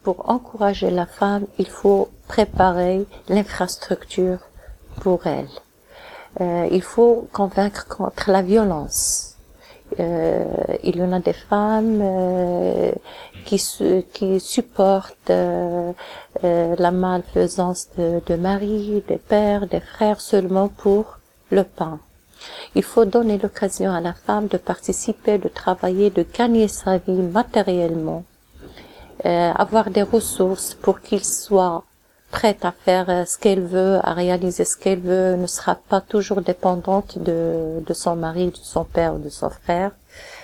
Pour encourager la femme, il faut préparer l'infrastructure pour elle. Il faut convaincre contre la violence. Il y en a des femmes qui supportent la malfaisance de mari, des pères, des frères seulement pour le pain. Il faut donner l'occasion à la femme de participer, de travailler, de gagner sa vie matériellement, avoir des ressources pour qu'il soit prête à faire ce qu'elle veut, à réaliser ce qu'elle veut, ne sera pas toujours dépendante de son mari, de son père ou de son frère.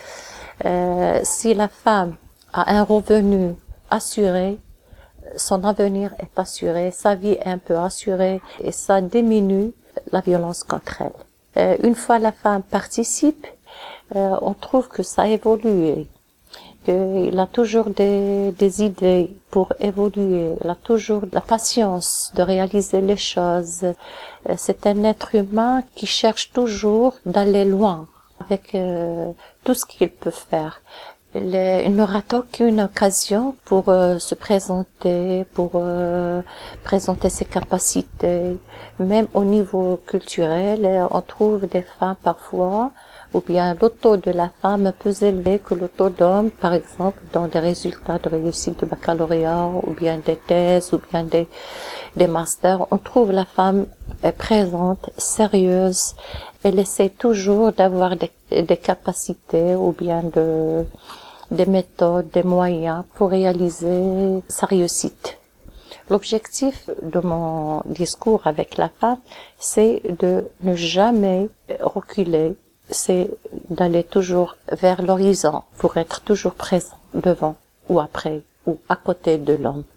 Si la femme a un revenu assuré, son avenir est assuré, sa vie est un peu assurée et ça diminue la violence contre elle. Une fois la femme participe, on trouve que ça évolue. Il a toujours des idées pour évoluer, il a toujours la patience de réaliser les choses. C'est un être humain qui cherche toujours d'aller loin avec tout ce qu'il peut faire. Il n'aura aucune occasion pour se présenter, pour présenter ses capacités. Même au niveau culturel, on trouve des femmes parfois ou bien l'auto de la femme est plus élevé que l'auto d'homme, par exemple, dans des résultats de réussite de baccalauréat, ou bien des thèses, ou bien des masters. On trouve la femme présente, sérieuse, elle essaie toujours d'avoir des capacités, ou bien des méthodes, des moyens pour réaliser sa réussite. L'objectif de mon discours avec la femme, c'est de ne jamais reculer, c'est d'aller toujours vers l'horizon pour être toujours présent devant ou après ou à côté de l'homme.